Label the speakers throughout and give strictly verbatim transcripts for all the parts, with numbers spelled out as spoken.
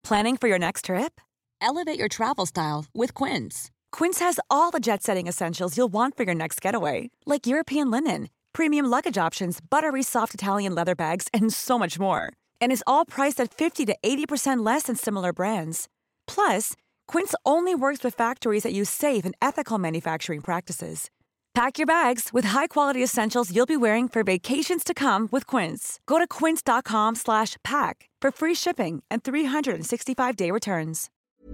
Speaker 1: Planning for your next trip?
Speaker 2: Elevate your travel style with Quince.
Speaker 1: Quince has all the jet-setting essentials you'll want for your next getaway, like European linen, premium luggage options, buttery soft Italian leather bags, and so much more. And is all priced at fifty to eighty percent less than similar brands. Plus, Quince only works with factories that use safe and ethical manufacturing practices. Pack your bags with high-quality essentials you'll be wearing for vacations to come with Quince. Go to quince.com slash pack for free shipping and three sixty-five day returns.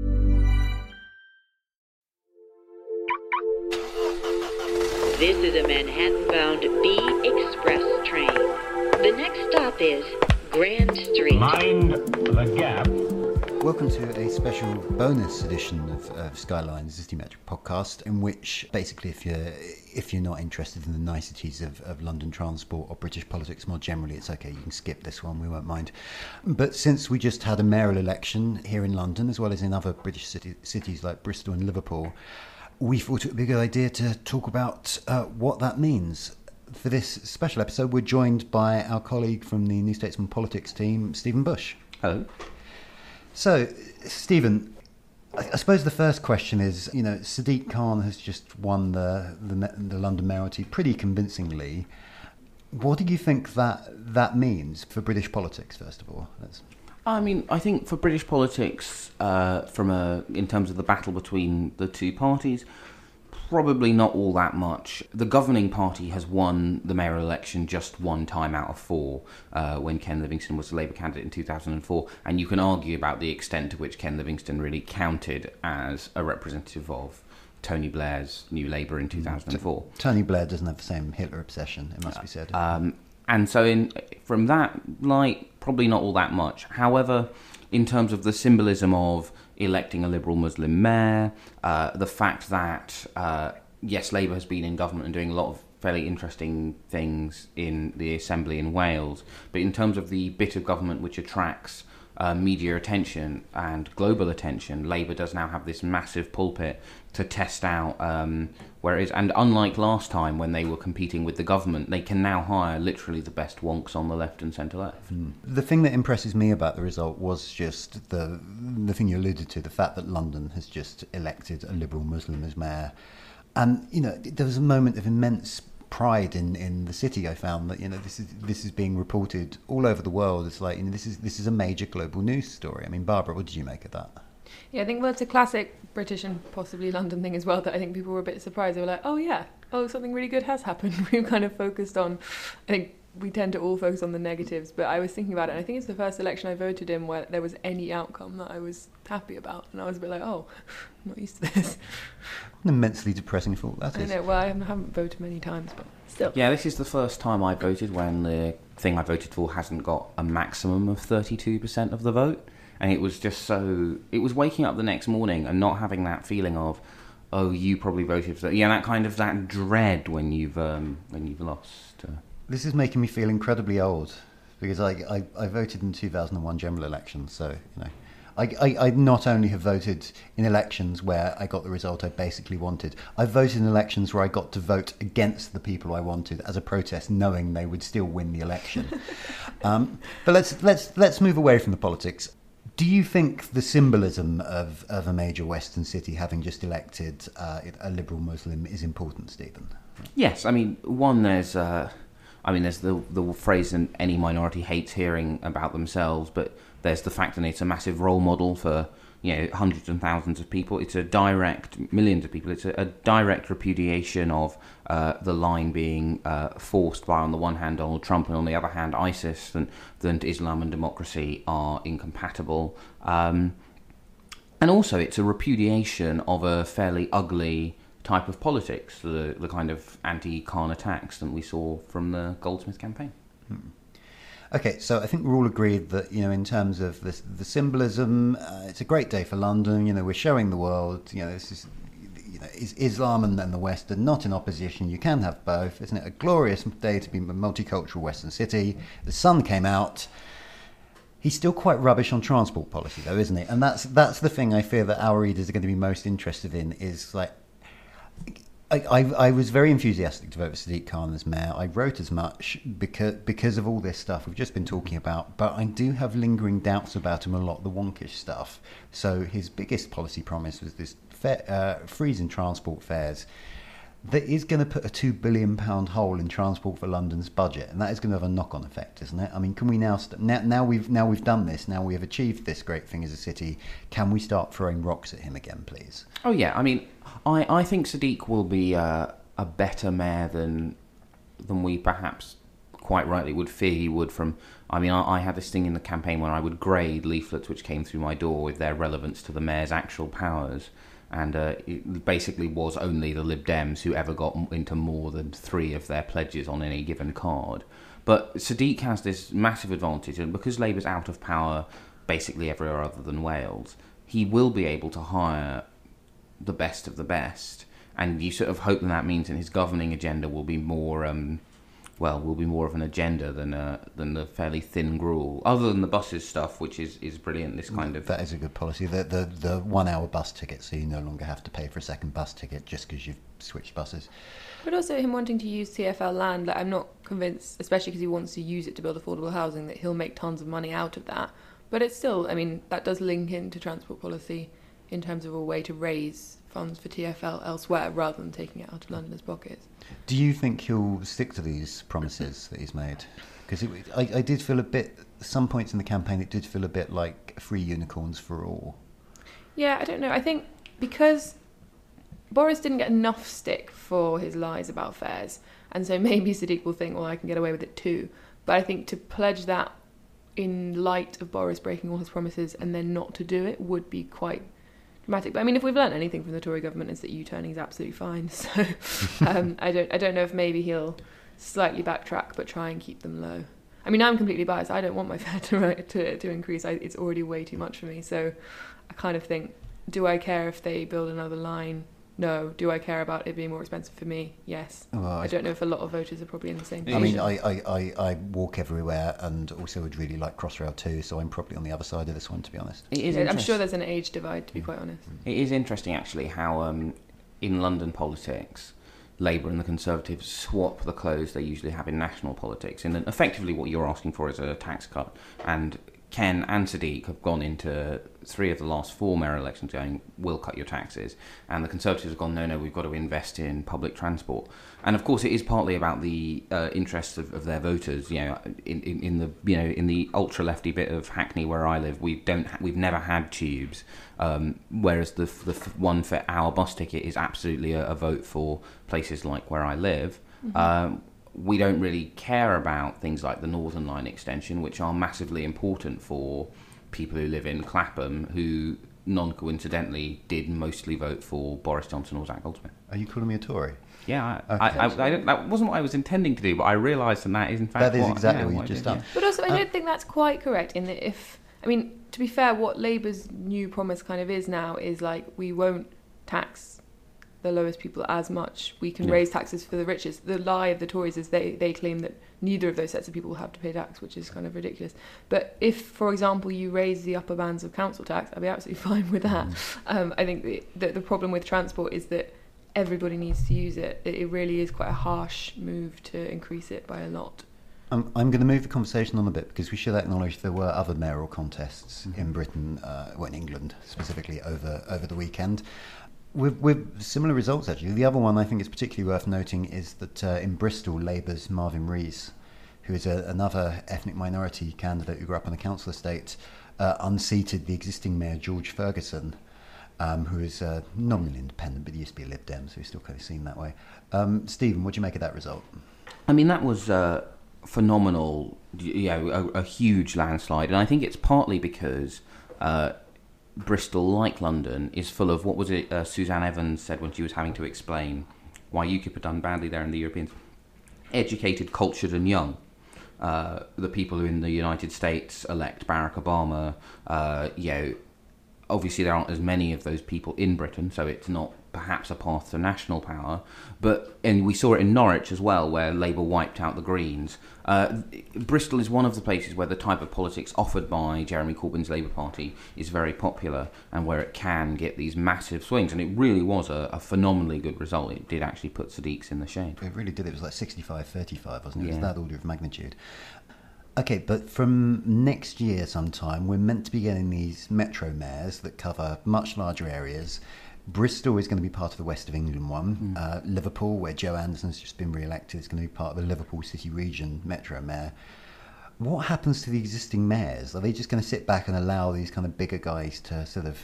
Speaker 3: This is a Manhattan-bound B Express train. The next stop is Grand Street.
Speaker 4: Mind the gap.
Speaker 5: Welcome to a special bonus edition of, of Skyline's City Metric podcast, in which basically if you're if you're not interested in the niceties of, of London transport or British politics more generally, it's okay, you can skip this one, we won't mind. But since we just had a mayoral election here in London, as well as in other British city, cities like Bristol and Liverpool, we thought it would be a good idea to talk about uh, what that means. For this special episode, we're joined by our colleague from the New Statesman Politics team, Stephen Bush.
Speaker 6: Hello.
Speaker 5: So, Stephen, I suppose the first question is, you know, Sadiq Khan has just won the, the the London mayoralty pretty convincingly. What do you think that that means for British politics, first of all? Let's...
Speaker 6: I mean, I think for British politics, uh, from a in terms of the battle between the two parties, probably not all that much. The governing party has won the mayoral election just one time out of four, uh, when Ken Livingstone was the Labour candidate in two thousand four, and you can argue about the extent to which Ken Livingstone really counted as a representative of Tony Blair's New Labour in two thousand four.
Speaker 5: Tony Blair doesn't have the same Hitler obsession, it must be said.
Speaker 6: Um, and so in from that light, probably not all that much. However, in terms of the symbolism of electing a Liberal Muslim mayor, uh, the fact that, uh, yes, Labour has been in government and doing a lot of fairly interesting things in the Assembly in Wales, but in terms of the bit of government which attracts uh, media attention and global attention, Labour does now have this massive pulpit to test out um, where it is. And unlike last time when they were competing with the government, they can now hire literally the best wonks on the left and centre left.
Speaker 5: Mm. The thing that impresses me about the result was just the the thing you alluded to, the fact that London has just elected a Liberal Muslim as mayor. And, you know, there was a moment of immense pride in, in the city. I found that, you know, this is this is being reported all over the world. It's like, you know, this is this is a major global news story. I mean, Barbara, what did you make of that?
Speaker 7: Yeah, I think, well, it's a classic British and possibly London thing as well, that I think people were a bit surprised. They were like, oh yeah, oh, something really good has happened. We've kind of focused on, I think we tend to all focus on the negatives, but I was thinking about it, and I think it's the first election I voted in where there was any outcome that I was happy about, and I was a bit like, oh, I'm not used to this.
Speaker 5: An immensely depressing thought that is.
Speaker 7: I know, well, I haven't voted many times, but still.
Speaker 6: Yeah, this is the first time I voted when the thing I voted for hasn't got a maximum of thirty-two percent of the vote. And it was just so... It was waking up the next morning and not having that feeling of, oh, you probably voted for... Yeah, that kind of that dread when you've um, when you've lost. Uh...
Speaker 5: This is making me feel incredibly old, because I, I, I voted in two thousand one general elections, so, you know... I, I, I not only have voted in elections where I got the result I basically wanted, I've voted in elections where I got to vote against the people I wanted as a protest, knowing they would still win the election. um, but let's let's let's move away from the politics. Do you think the symbolism of, of a major Western city having just elected uh, a Liberal Muslim is important, Stephen?
Speaker 6: Yes, I mean, one, there's, uh, I mean, there's the the phrase that any minority hates hearing about themselves, but there's the fact that it's a massive role model for, you know, hundreds and thousands of people. It's a direct, millions of people. It's a, a direct repudiation of uh, the line being uh, forced by, on the one hand, Donald Trump, and on the other hand, ISIS, and that Islam and democracy are incompatible. Um, and also, it's a repudiation of a fairly ugly type of politics, the, the kind of anti-Khan attacks that we saw from the Goldsmith campaign.
Speaker 5: Hmm. Okay, so I think we're all agreed that, you know, in terms of the, the symbolism, uh, it's a great day for London. You know, we're showing the world, you know, this is, you know, is Islam and, and the West are not in opposition. You can have both. Isn't it a glorious day to be a multicultural Western city? The sun came out. He's still quite rubbish on transport policy, though, isn't he? And that's that's the thing I fear that our readers are going to be most interested in, is like, I, I, I was very enthusiastic to vote for Sadiq Khan as mayor. I wrote as much because because of all this stuff we've just been talking about, but I do have lingering doubts about him, a lot of the wonkish stuff. So his biggest policy promise was this fare, uh, freeze in transport fares that is going to put a two billion pounds hole in transport for London's budget, and that is going to have a knock-on effect, isn't it? I mean, can we now, st- now, now we've now we've done this, now we have achieved this great thing as a city, can we start throwing rocks at him again, please?
Speaker 6: Oh yeah, I mean, I, I think Sadiq will be uh, a better mayor than than we perhaps quite rightly would fear he would. From, I mean, I, I had this thing in the campaign where I would grade leaflets which came through my door with their relevance to the mayor's actual powers. And uh, it basically was only the Lib Dems who ever got into more than three of their pledges on any given card. But Sadiq has this massive advantage, and because Labour's out of power basically everywhere other than Wales, he will be able to hire the best of the best. And you sort of hope that that means that his governing agenda will be more... Um, well, will be more of an agenda than uh, than the fairly thin gruel. Other than the buses stuff, which is, is brilliant, this kind of...
Speaker 5: That is a good policy. The the, the one-hour bus ticket, so you no longer have to pay for a second bus ticket just because you've switched buses.
Speaker 7: But also him wanting to use T F L land, like, I'm not convinced, especially because he wants to use it to build affordable housing, that he'll make tons of money out of that. But it's still, I mean, that does link into transport policy in terms of a way to raise funds for T F L elsewhere rather than taking it out of Londoners' pockets.
Speaker 5: Do you think he'll stick to these promises that he's made? Because I, I did feel a bit, some points in the campaign, it did feel a bit like free unicorns for all.
Speaker 7: Yeah, I don't know. I think because Boris didn't get enough stick for his lies about fares, and so maybe Sadiq will think, well, I can get away with it too. But I think to pledge that in light of Boris breaking all his promises and then not to do it would be quite dramatic. But I mean, if we've learned anything from the Tory government, is that U-turning is absolutely fine. So um, I don't, I don't know if maybe he'll slightly backtrack, but try and keep them low. I mean, I'm completely biased. I don't want my fare to to, to increase. I, it's already way too much for me. So I kind of think, do I care if they build another line? No. Do I care about it being more expensive for me? Yes. Well, I, I don't know if a lot of voters are probably in the same position.
Speaker 5: I mean, I, I, I, I walk everywhere and also would really like Crossrail too, so I'm probably on the other side of this one, to be honest.
Speaker 6: It is
Speaker 7: I'm sure there's an age divide, to be quite honest.
Speaker 6: It is interesting, actually, how um, in London politics, Labour and the Conservatives swap the clothes they usually have in national politics. And effectively what you're asking for is a tax cut. And Ken and Sadiq have gone into three of the last four mayor elections going, we'll cut your taxes. And the Conservatives have gone, no, no, we've got to invest in public transport. And of course, it is partly about the uh, interests of, of their voters. You know, in, in, in the you know in the ultra lefty bit of Hackney where I live, we don't ha- we've never had tubes. Um, whereas the the one for our bus ticket is absolutely a, a vote for places like where I live. Mm-hmm. Um, we don't really care about things like the Northern Line extension, which are massively important for people who live in Clapham, who non-coincidentally did mostly vote for Boris Johnson or Zach Goldsmith.
Speaker 5: Are you calling me a Tory?
Speaker 6: Yeah, I, okay. I, I, I, that wasn't what I was intending to do, but I realised that that is in fact
Speaker 5: that is
Speaker 6: what,
Speaker 5: exactly
Speaker 6: yeah,
Speaker 5: what
Speaker 6: what
Speaker 5: you've just
Speaker 6: did,
Speaker 5: done.
Speaker 6: Yeah.
Speaker 7: But also, I
Speaker 5: uh,
Speaker 7: don't think that's quite correct in that if, I mean, to be fair, what Labour's new promise kind of is now is like, we won't tax the lowest people as much. We can yeah. raise taxes for the richest. The lie of the Tories is they, they claim that neither of those sets of people will have to pay tax, which is kind of ridiculous. But if, for example, you raise the upper bands of council tax, I'd be absolutely fine with that. Mm. Um, I think the, the, the problem with transport is that everybody needs to use it. It, it really is quite a harsh move to increase it by a lot.
Speaker 5: I'm, I'm going to move the conversation on a bit because we should acknowledge there were other mayoral contests mm-hmm. in Britain, uh, well, in England specifically, over, over the weekend. With, with similar results, actually. The other one I think is particularly worth noting is that uh, in Bristol, Labour's Marvin Rees, who is a, another ethnic minority candidate who grew up on a council estate, uh, unseated the existing mayor, George Ferguson, um, who is uh, nominally independent, but he used to be a Lib Dem, so he's still kind of seen that way. Um, Stephen, what do you make of that result?
Speaker 6: I mean, that was uh, phenomenal, you know, a, a huge landslide, and I think it's partly because... Uh, Bristol, like London, is full of, what was it uh, Suzanne Evans said when she was having to explain why UKIP had done badly there in the Europeans? Educated, cultured and young. Uh, the people who in the United States elect Barack Obama, uh, you know, obviously there aren't as many of those people in Britain, so it's not perhaps a path to national power. But and we saw it in Norwich as well, where Labour wiped out the Greens. Uh, Bristol is one of the places where the type of politics offered by Jeremy Corbyn's Labour Party is very popular, and where it can get these massive swings. And it really was a, a phenomenally good result. It did actually put Sadiq's in the shade.
Speaker 5: It really did. It was like sixty-five thirty-five, wasn't it?
Speaker 6: Yeah.
Speaker 5: It was that order of magnitude. Okay, but from next year sometime, we're meant to be getting these metro mayors that cover much larger areas. Bristol is going to be part of the West of England one. Mm. Uh, Liverpool, where Joe Anderson's just been re-elected, is going to be part of the Liverpool City Region metro mayor. What happens to the existing mayors? Are they just going to sit back and allow these kind of bigger guys to sort of...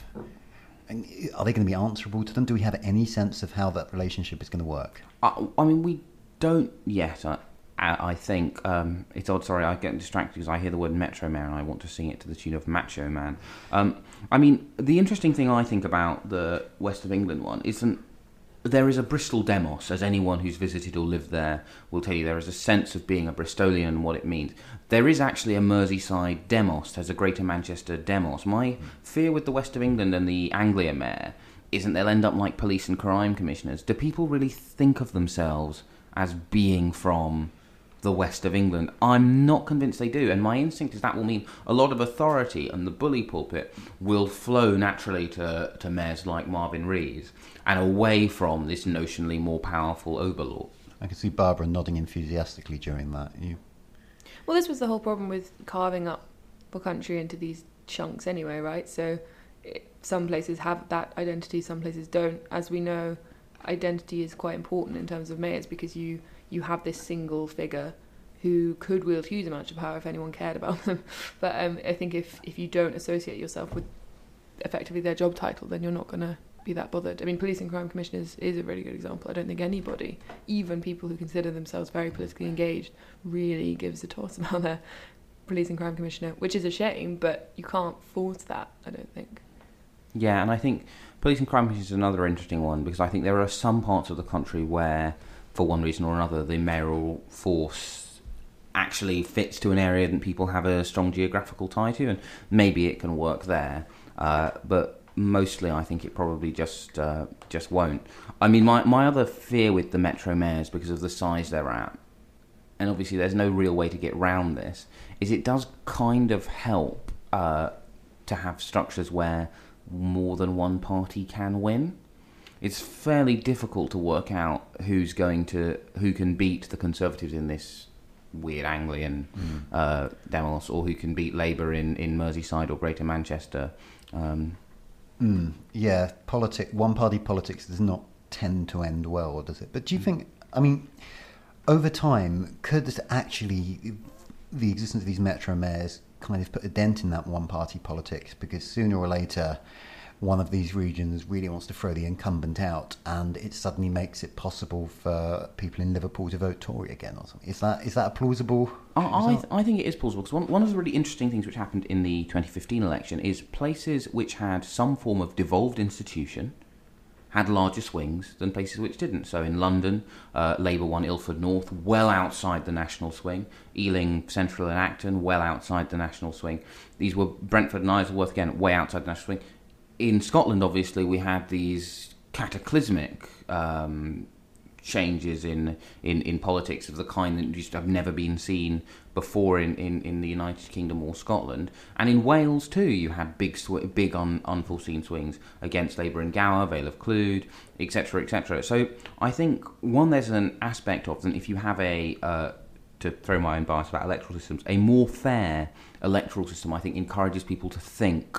Speaker 5: Are they going to be answerable to them? Do we have any sense of how that relationship is going to work?
Speaker 6: I, I mean, we don't yet. I, I think um, it's odd. Sorry, I get distracted because I hear the word Metro Mayor and I want to sing it to the tune of Macho Man. Um, I mean, the interesting thing I think about the West of England one isn't there is a Bristol demos, as anyone who's visited or lived there will tell you. There is a sense of being a Bristolian and what it means. There is actually a Merseyside demos. There's a Greater Manchester demos. My fear with the West of England and the Anglia Mayor isn't they'll end up like police and crime commissioners. Do people really think of themselves as being from the West of England? I'm not convinced they do, and my instinct is that will mean a lot of authority and the bully pulpit will flow naturally to, to mayors like Marvin Rees and away from this notionally more powerful overlord.
Speaker 5: I can see Barbara nodding enthusiastically during that. You...
Speaker 7: Well, this was the whole problem with carving up the country into these chunks anyway, right? So it, some places have that identity, some places don't. As we know, identity is quite important in terms of mayors because you you have this single figure who could wield huge amounts of power if anyone cared about them. But um, I think if, if you don't associate yourself with effectively their job title, then you're not going to be that bothered. I mean, police and crime commissioners is a really good example. I don't think anybody, even people who consider themselves very politically engaged, really gives a toss about their police and crime commissioner, which is a shame, but you can't force that, I don't think.
Speaker 6: Yeah, and I think police and crime commissioners is another interesting one because I think there are some parts of the country where, for one reason or another, the mayoral force actually fits to an area that people have a strong geographical tie to, and maybe it can work there. Uh, but mostly, I think it probably just uh, just won't. I mean, my, my other fear with the metro mayors, because of the size they're at, and obviously there's no real way to get round this, is it does kind of help uh, to have structures where more than one party can win. It's fairly difficult to work out who's going to who can beat the Conservatives in this weird Anglian mm. uh, demos, or who can beat Labour in, in Merseyside or Greater Manchester. Um,
Speaker 5: mm, yeah, politic one-party politics does not tend to end well, does it? But do you think? I mean, over time, could this actually the existence of these metro mayors kind of put a dent in that one-party politics? Because sooner or later, one of these regions really wants to throw the incumbent out, and it suddenly makes it possible for people in Liverpool to vote Tory again, or something. Is that is that a plausible?
Speaker 6: I I, th- I think it is plausible because one one of the really interesting things which happened in the twenty fifteen election is places which had some form of devolved institution had larger swings than places which didn't. So in London, uh, Labour won Ilford North, well outside the national swing. Ealing Central and Acton, well outside the national swing. These were Brentford and Isleworth, again, way outside the national swing. In Scotland, obviously, we had these cataclysmic um, changes in, in, in politics of the kind that just have never been seen before in, in, in the United Kingdom or Scotland. And in Wales, too, you had big sw- big un- unforeseen swings against Labour in Gower, Vale of Clwyd, et cetera, et cetera. So I think, one, there's an aspect of them, if you have a, uh, to throw my own bias about electoral systems, a more fair electoral system, I think, encourages people to think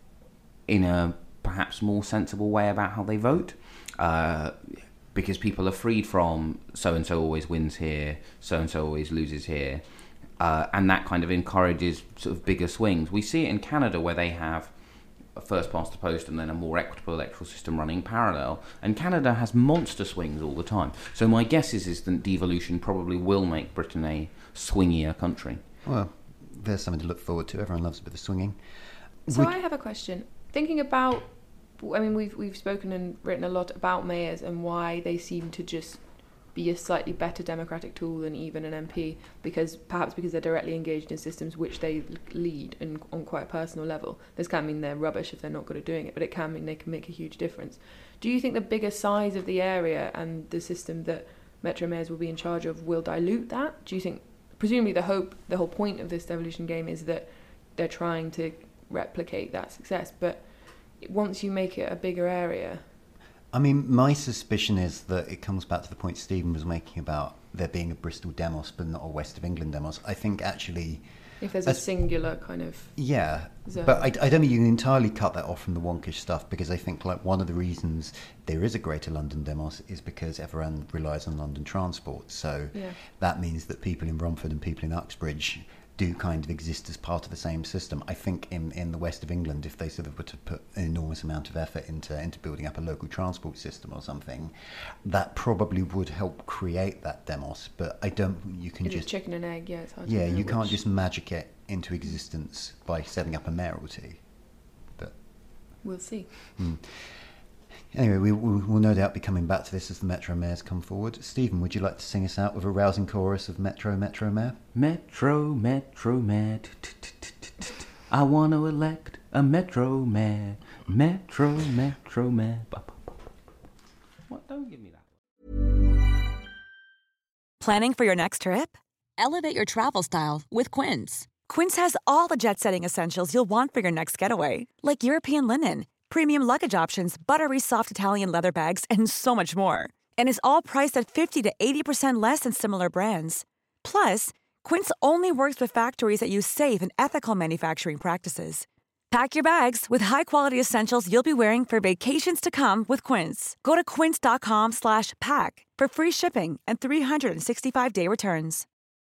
Speaker 6: in a perhaps more sensible way about how they vote, uh, because people are freed from so-and-so always wins here, so-and-so always loses here, uh, and that kind of encourages sort of bigger swings. We see it in Canada where they have a first past the post and then a more equitable electoral system running parallel, and Canada has monster swings all the time. So my guess is, is that devolution probably will make Britain a swingier country.
Speaker 5: Well, there's something to look forward to. Everyone loves a bit of swinging.
Speaker 7: So
Speaker 5: Would...
Speaker 7: I have a question. Thinking about, I mean, we've we've spoken and written a lot about mayors and why they seem to just be a slightly better democratic tool than even an M P, because perhaps because they're directly engaged in systems which they lead and on quite a personal level. This can mean they're rubbish if they're not good at doing it, but it can mean they can make a huge difference. Do you think the bigger size of the area and the system that Metro Mayors will be in charge of will dilute that? Do you think, presumably the hope, the whole point of this devolution game is that they're trying to replicate that success, but once you make it a bigger area...
Speaker 5: I mean, my suspicion is that it comes back to the point Stephen was making about there being a Bristol demos but not a West of England demos. I think actually...
Speaker 7: If there's a singular kind of...
Speaker 5: Yeah,
Speaker 7: zone.
Speaker 5: But I, I don't think you can entirely cut that off from the wonkish stuff, because I think like one of the reasons there is a Greater London demos is because everyone relies on London transport. So
Speaker 7: yeah.
Speaker 5: that means that people in Romford and people in Uxbridge do kind of exist as part of the same system. I think in, in the west of England, if they sort of were to put an enormous amount of effort into into building up a local transport system or something, that probably would help create that demos. But I don't. You can
Speaker 7: it's
Speaker 5: just
Speaker 7: chicken and egg. Yeah, it's hard.
Speaker 5: Yeah,
Speaker 7: to know
Speaker 5: you
Speaker 7: which.
Speaker 5: can't just magic it into existence by setting up a mayoralty. But
Speaker 7: we'll see.
Speaker 5: Hmm. Anyway, we will no doubt be coming back to this as the Metro Mayors come forward. Stephen, would you like to sing us out with a rousing chorus of Metro, Metro Mayor?
Speaker 6: Metro, Metro Mayor. I want to elect a Metro Mayor. Metro, Metro Mayor. What? Don't give me that.
Speaker 1: Planning for your next trip?
Speaker 2: Elevate your travel style with Quince.
Speaker 1: Quince has all the jet-setting essentials you'll want for your next getaway, like European linen, premium luggage options, buttery soft Italian leather bags, and so much more. And is all priced at fifty to eighty percent less than similar brands. Plus, Quince only works with factories that use safe and ethical manufacturing practices. Pack your bags with high-quality essentials you'll be wearing for vacations to come with Quince. Go to quince.com slash pack for free shipping and three sixty-five day returns.